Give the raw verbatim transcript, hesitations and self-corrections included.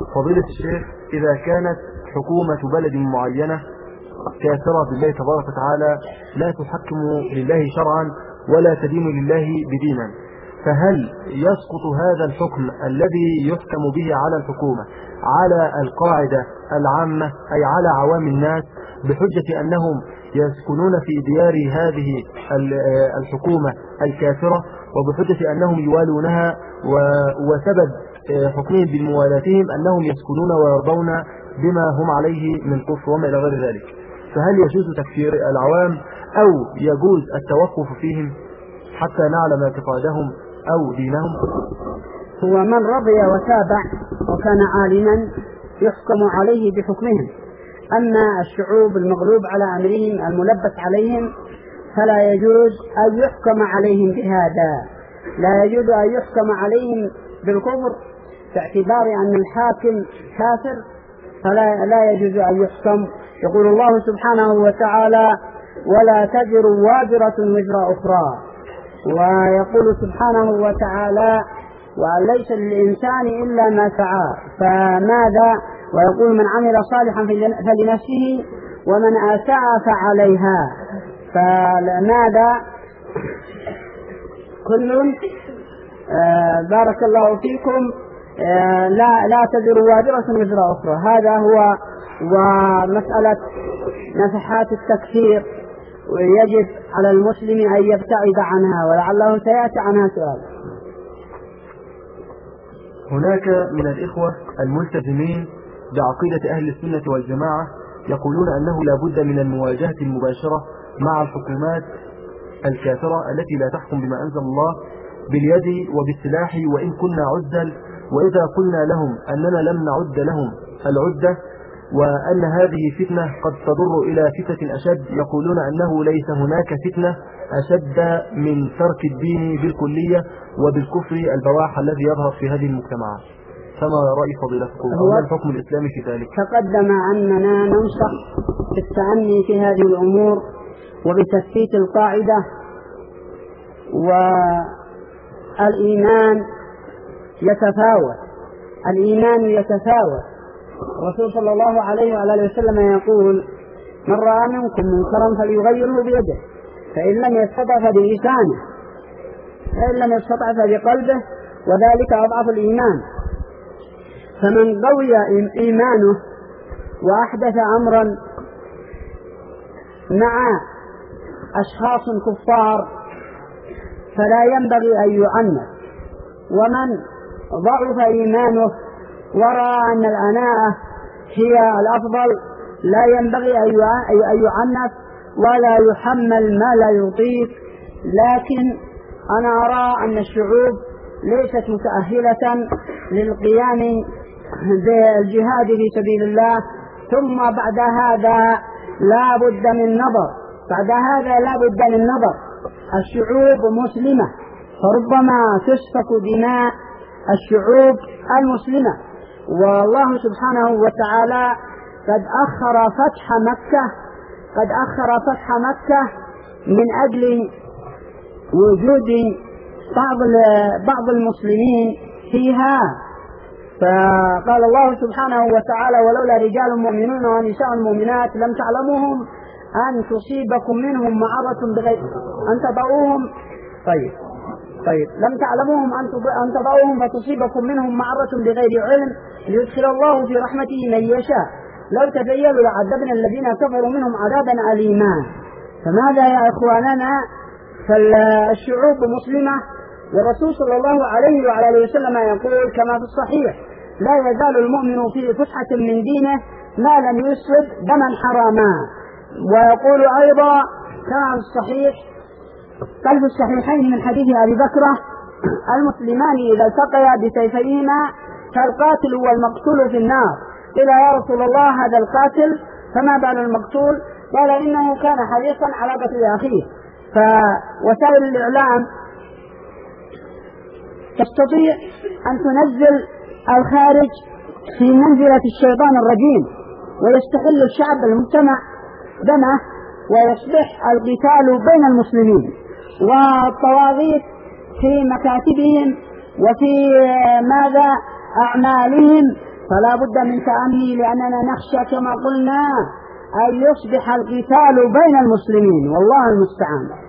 فضيلة الشيخ، إذا كانت حكومة بلد معينة كافرة بالله تبارك وتعالى لا تحكم لله شرعا ولا تدين لله بدينا، فهل يسقط هذا الحكم الذي يحكم به على الحكومة على القاعدة العامة أي على عوام الناس بحجة أنهم يسكنون في ديار هذه الحكومة الكافرة وبحجة أنهم يوالونها وسبب حكمهم بالموالاتهم أنهم يسكنون ويرضون بما هم عليه من كفر وما إلى غير ذلك، فهل يجوز تكفير العوام أو يجوز التوقف فيهم حتى نعلم اعتقادهم أو دينهم؟ هو من رضي وتابع وكان عالما يحكم عليه بحكمهم، أما الشعوب المغلوب على أمرهم الملبس عليهم فلا يجوز أن يحكم عليهم بهذا، لا يجوز أن يحكم عليهم بالكفر باعتبار أن الحاكم كافر، فلا لا يجوز أن يحكم. يقول الله سبحانه وتعالى: ولا تزر وازرة وزر أخرى، ويقول سبحانه وتعالى: وليس للإنسان إلا ما سعى، فماذا؟ ويقول: من عمل صالحا فلنفسه ومن أساء فعليها، فماذا؟ كل آه بارك الله فيكم آه لا لا تزر وازرة وزر أخرى. هذا هو ومسألة نفحات التكفير، ويجب على المسلم أن يبتعد عنها، ولعله سيأتي عنها سؤال. هناك من الإخوة الملتزمين بعقيدة أهل السنة والجماعة يقولون أنه لا بد من المواجهة المباشرة مع الحكومات الكافرة التي لا تحكم بما أنزل الله باليد وبالسلاح وإن كنا عزل، وإذا قلنا لهم أننا لم نعد لهم العدة وأن هذه فتنة قد تضر إلى فتنة أشد، يقولون أنه ليس هناك فتنة أشد من ترك الدين بالكلية وبالكفر البواح الذي يظهر في هذه المجتمعات، فما رأي فضيلتكم وما الحكم الإسلامي في ذلك؟ تقدم أننا ننصح بالتأني في هذه الأمور وبتثبيت القاعدة، والإيمان يتفاوت الإيمان يتفاوت الرسول صلى الله عليه وعلى وسلم يقول: من رأى منكم منكرا فليغيره بيده، فإن لم يستطع فبلسانه، فإن لم يستطع فبقلبه، وذلك أضعف الإيمان. فمن قوي إيمانه وأحدث أمرا مع أشخاص كفار فلا ينبغي أن يعنف، ومن ضعف إيمانه ورأى أن الأناءة هي الأفضل لا ينبغي أن يعنف ولا يحمل ما لا يطيق. لكن أنا أرى أن الشعوب ليست متأهلة للقيام بالجهاد في سبيل الله، ثم بعد هذا لا بد من نظر بعد هذا لا بد من نظر الشعوب مسلمة، فربما تسفك دماء الشعوب المسلمة، والله سبحانه وتعالى قد أخر فتح مكة قد أخر فتح مكة من أجل وجود بعض بعض المسلمين فيها. فقال الله سبحانه وتعالى: ولولا رجال مؤمنون ونساء مؤمنات لم تعلموهم أن تصيبكم منهم معرة بغير أن تضعوهم طيب طيب لم تعلموهم أن تضعوهم فتصيبكم منهم معرة بغير علم ليدخل الله في رحمته من يشاء، لو تزيلوا لعذبنا الذين كفروا منهم عذابا أليما. فماذا يا إخواننا؟ فالشعوب مسلمة، والرسول صلى الله عليه وعلى وسلم يقول كما في الصحيح: لا يزال المؤمن في فسحة من دينه ما لم يسلب دما حراما. ويقول أيضا كما في الصحيح قال في الصحيحين من حديث أبي بكرة: المسلمان إذا التقيا بسيفيهما فالقاتل والمقتول في النار. قيل: يا رسول الله هذا القاتل فما بال المقتول؟ قال: إنه كان حريصا على قتل أخيه. فوسائل الإعلام تستطيع أن تنزل الخارج في منزلة الشيطان الرجيم ويستحل الشعب المجتمع دمه، ويصبح القتال بين المسلمين، والطواغيت في مكاتبهم وفي ماذا أعمالهم فلا بد من تأني، لأننا نخشى كما قلنا أن يصبح القتال بين المسلمين، والله المستعان.